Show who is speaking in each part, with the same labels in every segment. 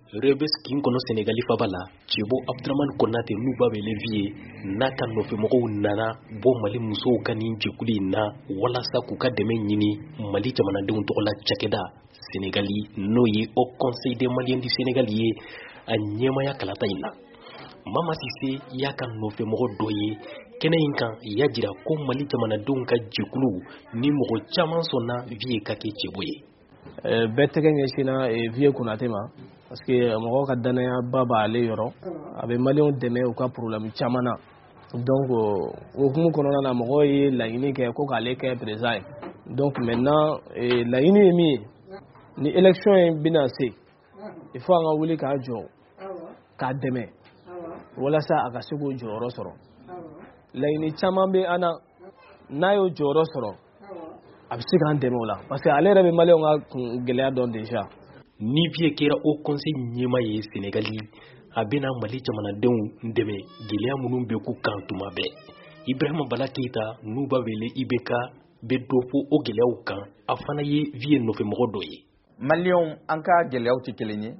Speaker 1: Rebes kin kono Senegali fabala Chebo Abdraman Konate nuba belevie naka nofe moko nana bo Mali muso kanin jekuli na wala sa kuka deme nyini Mali jamana de tokola chakeda Senegali noye au Conseil des Maliens du Sénégal ye a nyema ya kalata ina Mama Sise yaka nofe moko doye kene inkan yajira ko Mali jamana de ka jekulu ni moko chaman sonna vie kake cheboye
Speaker 2: betege ngeshina vie kunatema parce que mɔgɔ ka danaya baba ale yɔrɔ a bɛ maliyɛnw dɛmɛ u ka problème caman na donc o hukumu kɔnɔna na mɔgɔ ye laɲini kɛ ko k'ale kɛ président ye donc maintenant laɲini ye min ye ni élection ye bɛna se il faut an ka wuli k'a jɔ k'a dɛmɛ walasa a ka se k'o jɔyɔrɔ sɔrɔ laɲini caman bɛ an na n'a y'o jɔyɔrɔ sɔrɔ a bɛ se k'an dɛmɛ o la parce que ale yɛrɛ bɛ maliyɛnw ka gɛlɛya dɔn déjà.
Speaker 1: Ni vie kera au conseil nyema ye Senegali abena Mali jamanadenw ndeme geleya munun be ku kantuma be Ibrahima Bala Keita nuba wele ibeka be dofo o geleyaw kan afana ye vie no fe mogo doye
Speaker 3: Malion anka geleyaw ti kelenye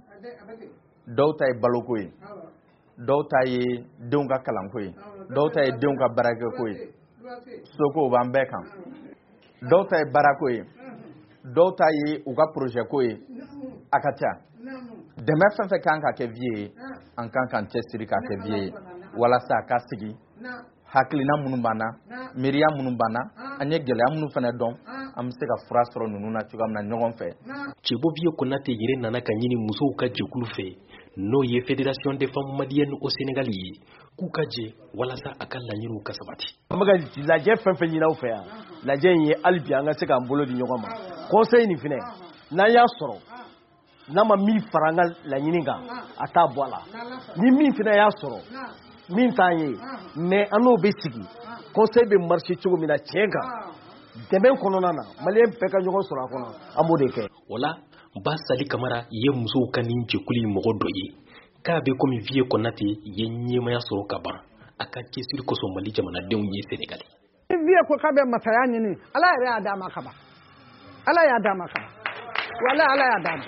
Speaker 3: daw tay baloko yi daw tay deunga kalanko yi daw tay deunga baraka ko yi soko ban bekan daw tay barako yi daw tay uga projet ko yi akatia deme fenfe kan ka ke vie an kan testiri ka ke vie wala sa ka sigi haklina munubana miria munubana anye gele amunu fene don am se ka fura soro nunu na tuga na nyogon fe
Speaker 1: Chebo vie Konate yire nana ka nyini muso ka jekulu fe no ye Fédération des femmes maliennes au Sénégal yi ku kaje wala sa akal la nyiru kasabati
Speaker 2: amaga lajɛ fɛn fɛn ɲin'aw fɛ yan lajɛ in ye hali bi an ka se k'an bolo di ɲɔgɔn ma conseil nin fɛnɛ n'an y'a sɔrɔ n'a ma min fara an ka laɲini kan a t'a bɔ a la ni min fɛnɛ y'a sɔrɔ min t'an ye mais an n'o bɛ sigi conseil bɛ marcher cogo min na tiɲɛ kan dɛmɛ kɔnɔna na maliyɛn bɛɛ ka ɲɔgɔn sɔrɔ a kɔnɔ an b'o de kɛ.
Speaker 1: wala ba Sali Kamara ye muso ka nin jekuli mogo doye k'a be komi vie Konate ye ɲemaya sɔrɔ ka ban a ka cɛsiri kosɔn Mali jamanadenw ye Senegali
Speaker 4: vie ko k'a bɛ masaya ɲini Ala yɛrɛ y'a d'a ma kaban Ala y'a d'a ma kaban wala Ala y'a d'a ma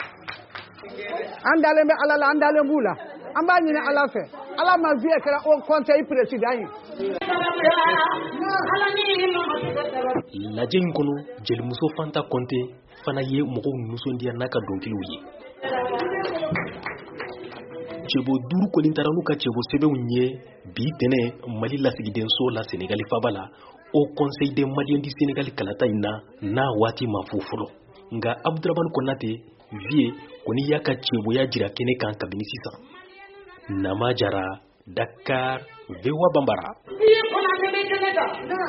Speaker 4: an dalen bɛ Ala la an dalen b'u la an b'a ɲini Ala fɛ Ala ma vie kɛra au conseil président ye
Speaker 1: lajɛ in kɔnɔ jelimuso Fanta Konte fana ye mɔgɔw nisɔndiya n'a ka dɔnkiliw ye Chebo duru kɔni taara n'u ka Chebo sɛbɛnw ye bi tɛnɛ Mali lasigidenso la Senegali faba la au Conseil des Maliens du Sénégal kalata in na n'a waati ma fo fɔlɔ nka Abdraman Konate vie kɔni y'a ka Cheboya jira kɛnɛ kan kabini sisan Nama Jara Dakar VOA Bambara